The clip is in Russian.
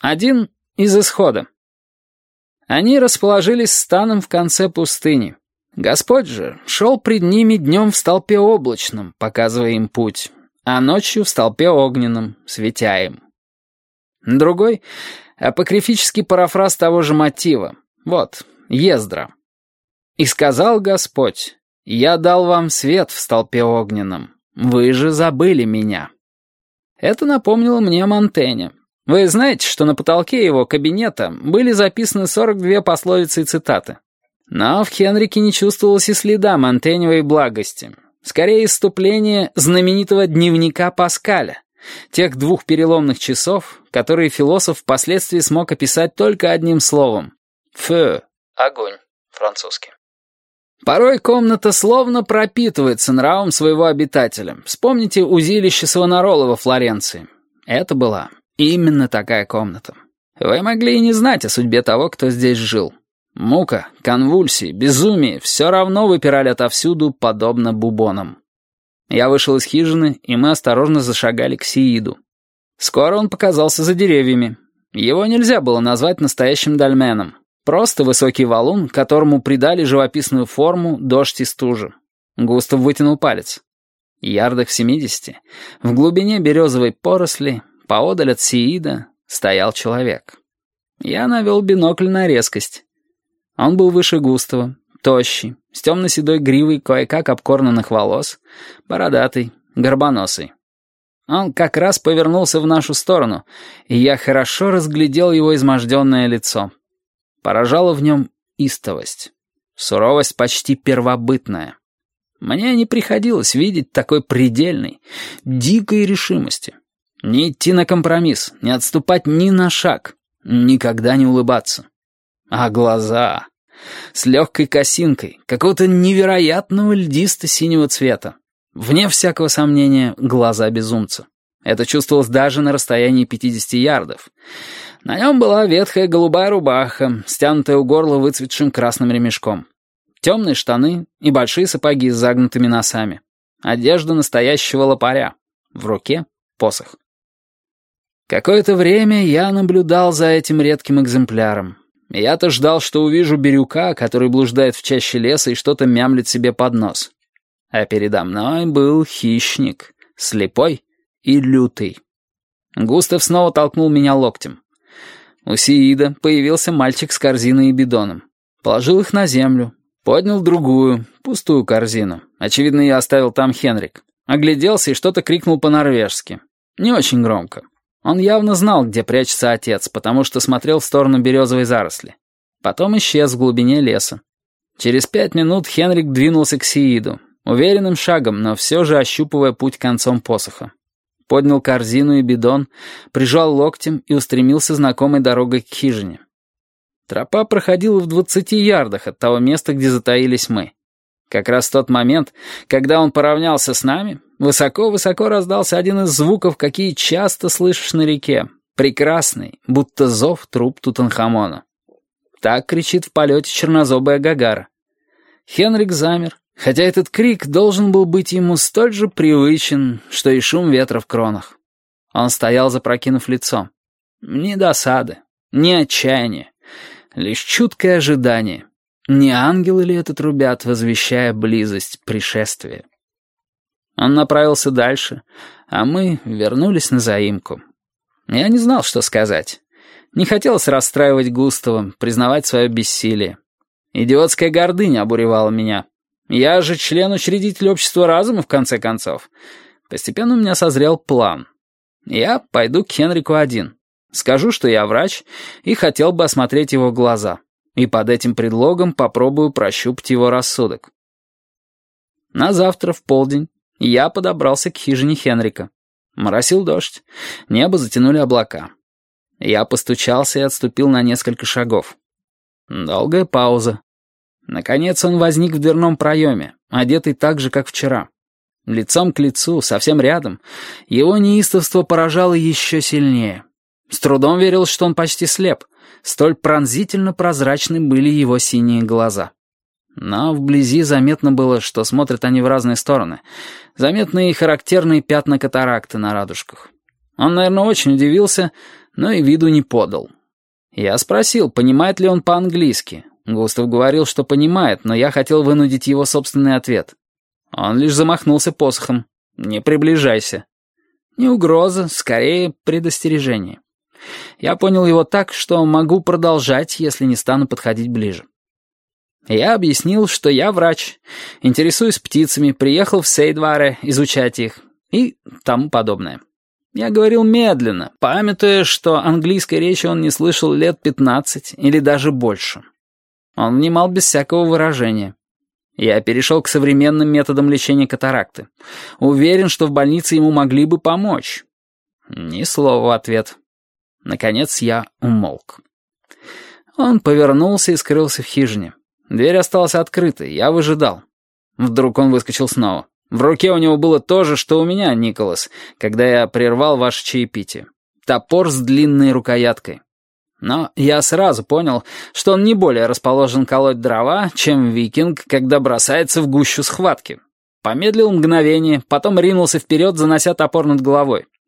Один из исхода. Они расположились станом в конце пустыни. Господь же шел пред ними днем в столпе облачном, показывая им путь, а ночью в столпе огненном, светя им. Другой — апокрифический парафраз того же мотива. Вот, Ездра. «И сказал Господь, я дал вам свет в столпе огненном, вы же забыли меня». Это напомнило мне о Монтэне. Вы знаете, что на потолке его кабинета были записаны 42 пословицы и цитаты. Но в Хенрике не чувствовалось и следа монтеневой благости. Скорее, исступление знаменитого дневника Паскаля, тех 2 переломных часов, которые философ впоследствии смог описать только одним словом — «feu» — огонь, французский. Порой комната словно пропитывается нравом своего обитателя. Вспомните узилище Савонарола во Флоренции. Это была именно такая комната. Вы могли и не знать о судьбе того, кто здесь жил. Мука, конвульсии, безумие все равно выпирали отовсюду, подобно бубонам. Я вышел из хижины, и мы осторожно зашагали к Сииду. Скоро он показался за деревьями. Его нельзя было назвать настоящим дольменом. Просто высокий валун, которому придали живописную форму дождь и стужа. Густав вытянул палец. Ярдах в 70, в глубине березовой поросли, поодаль от Сиида, стоял человек. Я навел бинокль на резкость. Он был выше Густава, тощий, с темно-седой гривой кое-как обкорнанных волос, бородатый, горбоносый. Он как раз повернулся в нашу сторону, и я хорошо разглядел его изможденное лицо. Поражала в нем истовость, суровость почти первобытная. Мне не приходилось видеть такой предельной, дикой решимости. Не идти на компромисс, не отступать ни на шаг, никогда не улыбаться. А глаза с легкой косинкой, какого-то невероятного льдисто-синего цвета. Вне всякого сомнения, глаза безумца. Это чувствовалось даже на расстоянии 50 ярдов. На нем была ветхая голубая рубаха, стянутая у горла выцветшим красным ремешком. Темные штаны и большие сапоги с загнутыми носами. Одежда настоящего лопаря. В руке посох. Какое-то время я наблюдал за этим редким экземпляром. Я-то ждал, что увижу бирюка, который блуждает в чаще леса и что-то мямлит себе под нос. А передо мной был хищник, слепой и лютый. Густав снова толкнул меня локтем. У Сиида появился мальчик с корзиной и бидоном. Положил их на землю, поднял другую, пустую корзину. Очевидно, я оставил там Хенрик. Огляделся и что-то крикнул по-норвежски. Не очень громко. Он явно знал, где прячется отец, потому что смотрел в сторону березовой заросли. Потом исчез в глубине леса. Через 5 минут Хенрик двинулся к Сииду, уверенным шагом, но все же ощупывая путь концом посоха. Поднял корзину и бидон, прижал локтем и устремился знакомой дорогой к хижине. Тропа проходила в 20 ярдах от того места, где затаились мы. Как раз в тот момент, когда он поравнялся с нами, высоко-высоко раздался один из звуков, какие часто слышишь на реке, прекрасный, будто зов труб Тутанхамона. Так кричит в полете чернозобая Гагара. Хенрик замер, хотя этот крик должен был быть ему столь же привычен, что и шум ветра в кронах. Он стоял, запрокинув лицо. Ни досады, ни отчаяния, лишь чуткое ожидание. Не ангелы ли это трубят, возвещая близость пришествия? Он направился дальше, а мы вернулись на заимку. Я не знал, что сказать. Не хотелось расстраивать Густава, признавать свое бессилие. Идиотская гордыня обуревала меня. Я же член-учредитель общества разума, в конце концов. Постепенно у меня созрел план. Я пойду к Хенрику один. Скажу, что я врач, и хотел бы осмотреть его глаза. И под этим предлогом попробую прощупать его рассудок. На завтра в полдень я подобрался к хижине Хенрика. Моросил дождь, небо затянули облака. Я постучался и отступил на несколько шагов. Долгая пауза. Наконец он возник в дверном проеме, одетый так же, как вчера. Лицом к лицу, совсем рядом, его неистовство поражало еще сильнее. С трудом верил, что он почти слеп. Столь пронзительно прозрачны были его синие глаза. Но вблизи заметно было, что смотрят они в разные стороны. Заметны и характерные пятна катаракты на радужках. Он, наверное, очень удивился, но и виду не подал. Я спросил, понимает ли он по-английски. Густав говорил, что понимает, но я хотел вынудить его собственный ответ. Он лишь замахнулся посохом. «Не приближайся». Не угроза, скорее предостережение. Я понял его так, что могу продолжать, если не стану подходить ближе. Я объяснил, что я врач, интересуюсь птицами, приехал в Сейдваре изучать их и тому подобное. Я говорил медленно, памятуя, что английской речи он не слышал лет 15 или даже больше. Он внимал без всякого выражения. Я перешел к современным методам лечения катаракты. Уверен, что в больнице ему могли бы помочь. Ни слова в ответ. Наконец я умолк. Он повернулся и скрылся в хижине. Дверь осталась открытой, я выжидал. Вдруг он выскочил снова. В руке у него было то же, что у меня, Николас, когда я прервал ваше чаепитие. Топор с длинной рукояткой. Но я сразу понял, что он не более расположен колоть дрова, чем викинг, когда бросается в гущу схватки. Помедлил мгновение, потом ринулся вперед, занося топор над головой.